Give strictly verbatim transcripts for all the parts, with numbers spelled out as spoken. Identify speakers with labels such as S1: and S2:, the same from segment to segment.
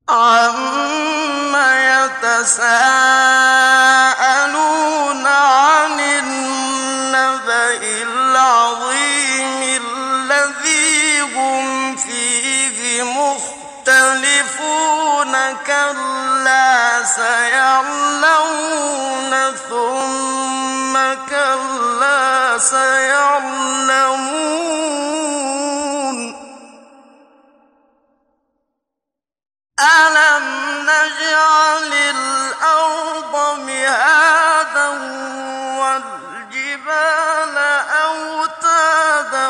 S1: عَمَّ يَتَسَاءَلُونَ عَنِ النَّبَإِ الْعَظِيمِ الَّذِي هُمْ فِيهِ مُخْتَلِفُونَ كَلَّا سَيَعْلَمُونَ ثُمَّ كَلَّا سَيَعْلَمُونَ أَلَمْ نَجْعَلِ الْأَرْضَ مِهَادًا وَالْجِبَالَ أَوْتَادًا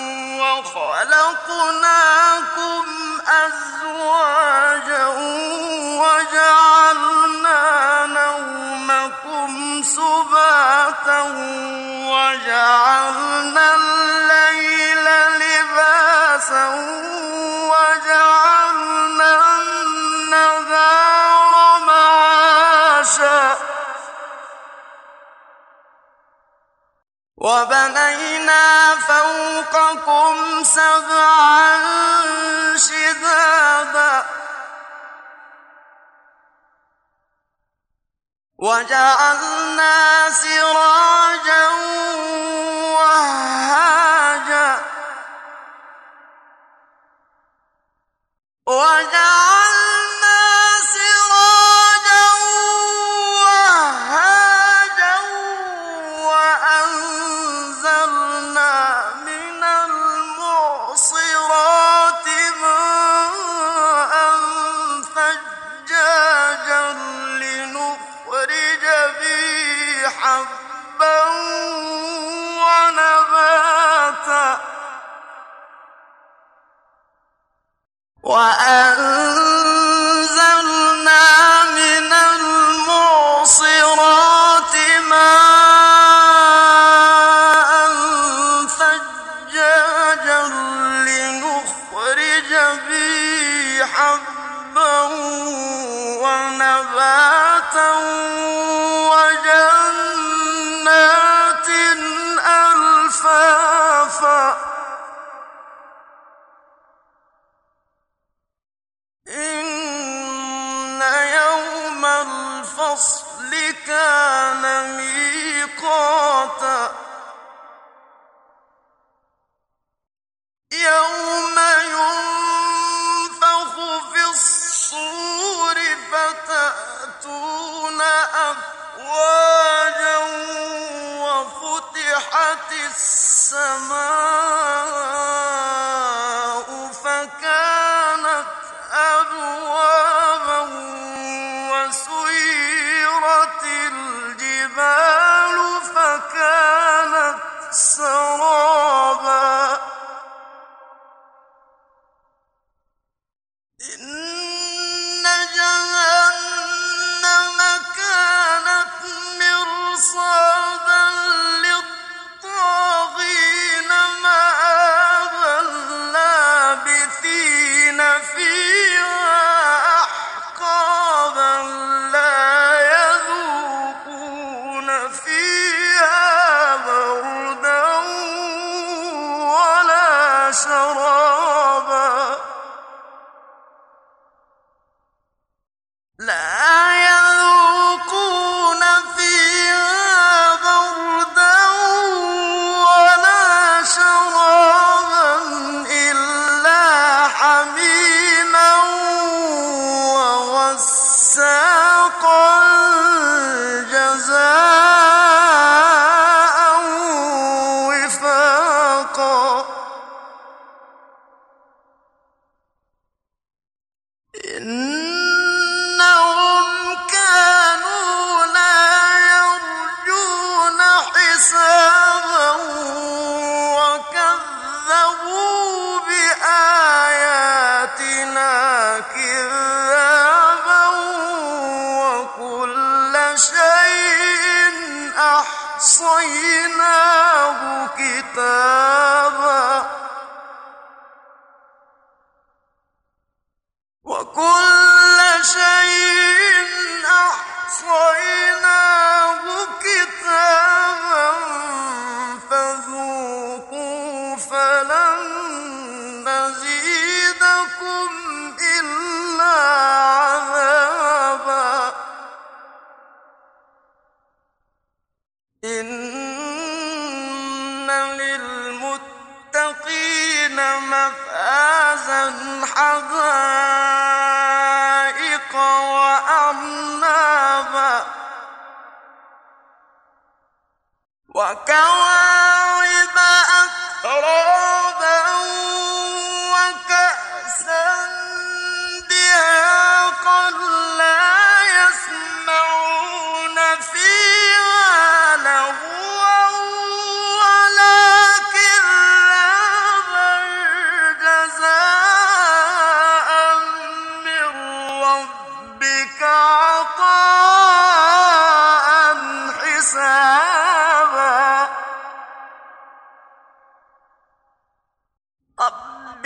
S1: وَخَلَقْنَاكُمْ أَزْوَاجًا وَجَعَلْنَا نَوْمَكُمْ سُبَاتًا وَجَعَلْنَا اللَّيْلَ لِبَاسًا وَجَعَلْنَا النَّهَارَ مَعَاشًا وَبَنَيْنَا فَوْقَكُمْ سَبْعًا شِدَادًا وَجَعَلْنَا سِرَاجًا وَهَّاجًا وَجَعَلْنَا سِرَاجًا وَهَّاجًا وَأَنزَلْنَا مِنَ الْمُعْصِرَاتِ مَاءً ثَجَّاجًا لِّنُخْرِجَ بِهِ حَبًّا وَنَبَاتًا وَأَنزَلْنَا مِنَ الْمُعْصِرَاتِ مَاءً ثَجَّاجًا لِّنُخْرِجَ بِهِ حَبًّا وَنَبَاتًا وَجَنَّاتٍ أَلْفَافًا إِنَّ يَوْمَ الْفَصْلِ كَانَ مِيقَاتًا يَوْمَ يُنفَخُ فِي الصُّورِ فَتَأْتُونَ أَفْوَاجًا وَفُتِحَتِ السَّمَاءُ فَكَانَتْ أَبْوَابًا وَسُيِّرَتِ الْجِبَالُ فَكَانَتْ سَرَابًا إِنَّ جَهَنَّمَ كَانَتْ مِرْصَادًا لِّلطَّاغِينَ مَآبًا لَّابِثِينَ فِيهَا أَحْقَابًا لَّا يَذُوقُونَ فِيهَا بَرْدًا وَلَا شَرَابًا وأعنابا وكواعب أترابا وكأسا دهاقا لا يسمعون فيها لغوا ولا كذابا جزاء من ربك عطاء حسابا رب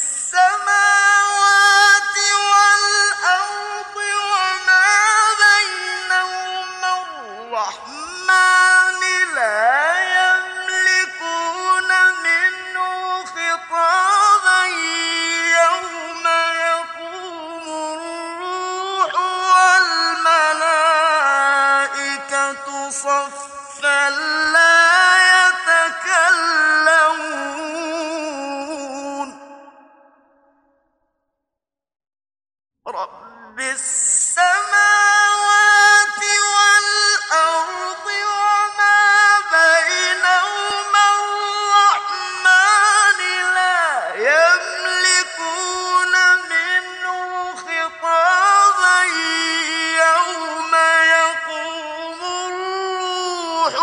S1: السماوات والأرض وما بينهما الرحمن لا يملكون منه خطابا يوم يقوم الروح والملائكة صفا لا يتكلمون رب السماوات والأرض وما بينهما الرحمن لا يملكون منه خطابا يوم يقوم الروح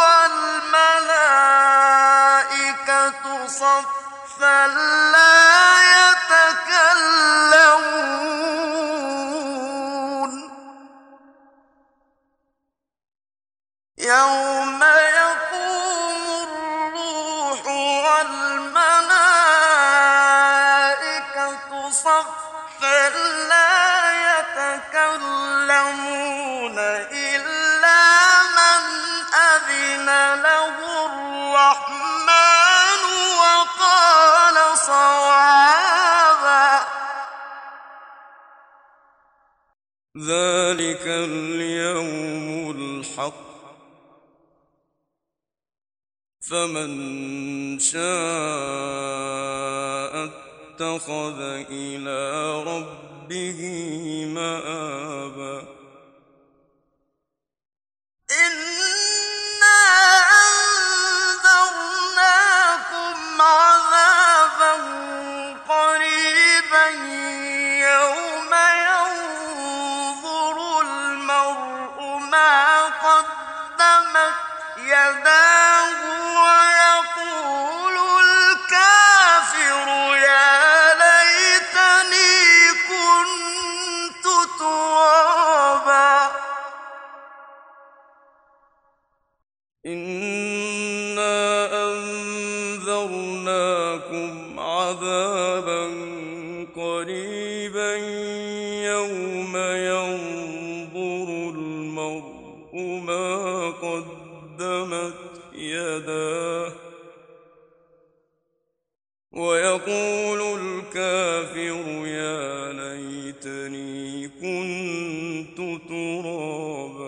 S1: والملائكة صفا لا يتكلمون يوم يقوم الروح والملائكة صفا لا يتكلمون إلا من أذن له الرحمن وقال صوابا ذلك اليوم الحق فمن شاء اتخذ إلى ربه مآبا إنا أنذرناكم عذابا قريبا يوم ينظر المرء ما قدمت يداه ويقول الكافر يا ليتني كنت ترابا إنا أنذرناكم عذابا قريبا يوم ينظر المرء ما قدمت يداه ويقول الكافر يا ليتني كنت ترابا